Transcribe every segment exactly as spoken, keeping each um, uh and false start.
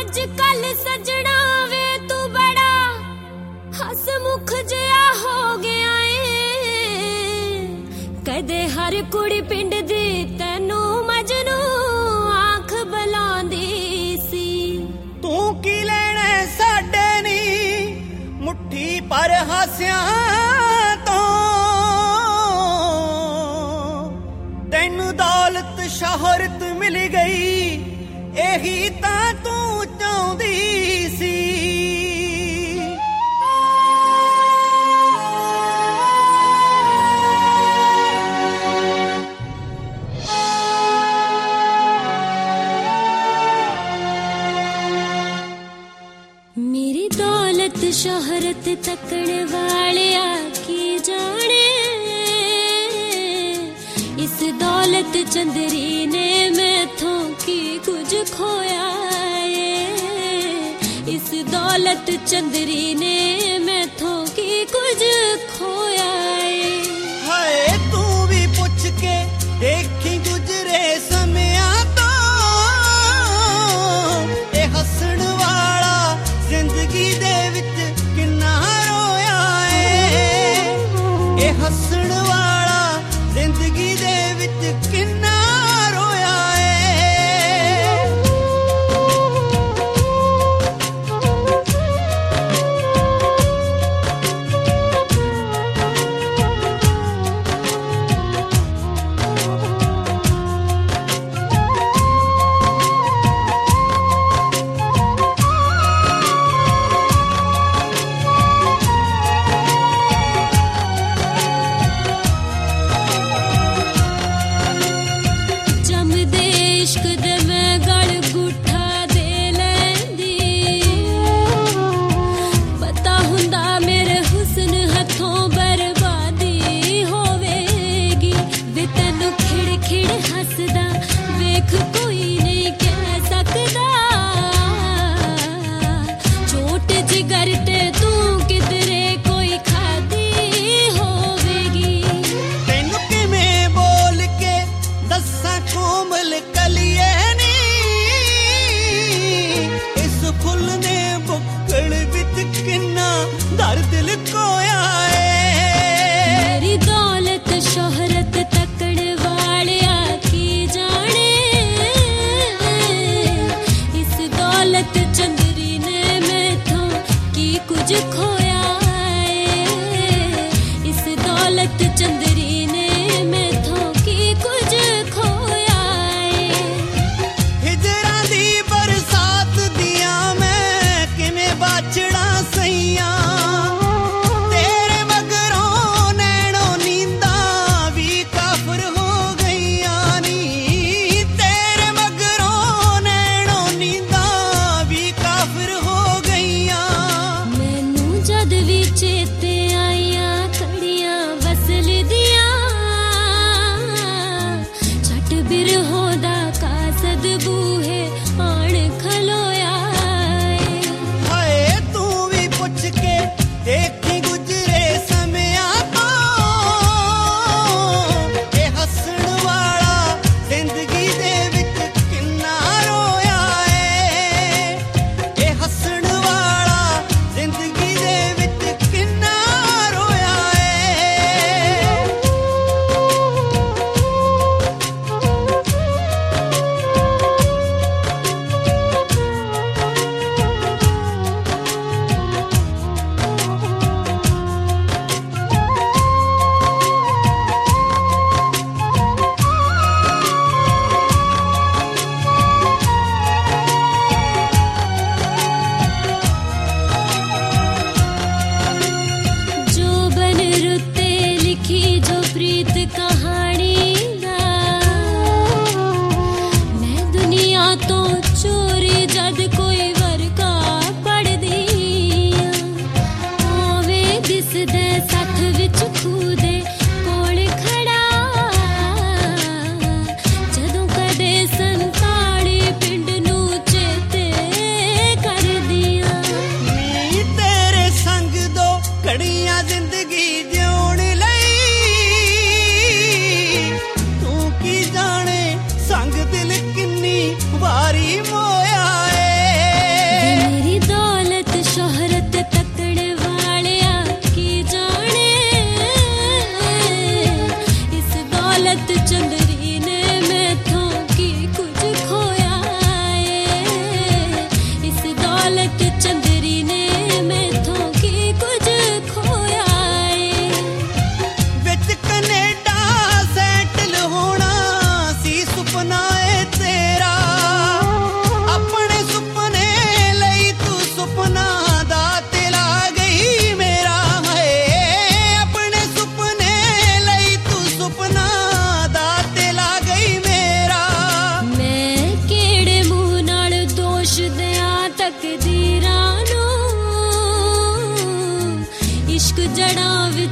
ਅੱਜ ਕੱਲ ਸਜਣਾ ਵੇ ਤੂੰ ਬੜਾ ਹਸਮੁਖ ਜਿਹਾ ਹੋ ਗਿਆ ਏ ਕਦੇ ਹਰ ਕੁੜੀ ਪਿੰਡ ਦੀ ਤੈਨੂੰ ਮਜਨੂ ਆਂਖ ਬੁਲਾਉਂਦੀ ਸੀ ਤੂੰ ਕੀ ਲੈਣਾ ਸਾਡੇ ਨੀ ਮੁੱਠੀ ਪਰ ਹਾਸਿਆਂ ਤੋਂ ਤੈਨੂੰ ਦੌਲਤ ਸ਼ੋਹਰਤ ਮਿਲ ਗਈ ਇਹੀ ਤਾਂ ਤੂੰ ਚਾਹੁੰਦੀ ਸੀ मेरी दौलत शोहरत तकड़ वालिया की जाने इस दौलत चंदरी ने मैथों की कुछ खोया है इस दौलत चंदरी ने मैथों की कुछ खोया है हाय तू भी पुछ के देखी गुजरे समया तो ए हसण वाला जिंदगी दे विच किन्ना रोया है ए हसण वाला जिंदगी दे विच किन्ना रोया है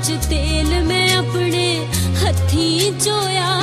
च तेल मैं अपने हथी चोया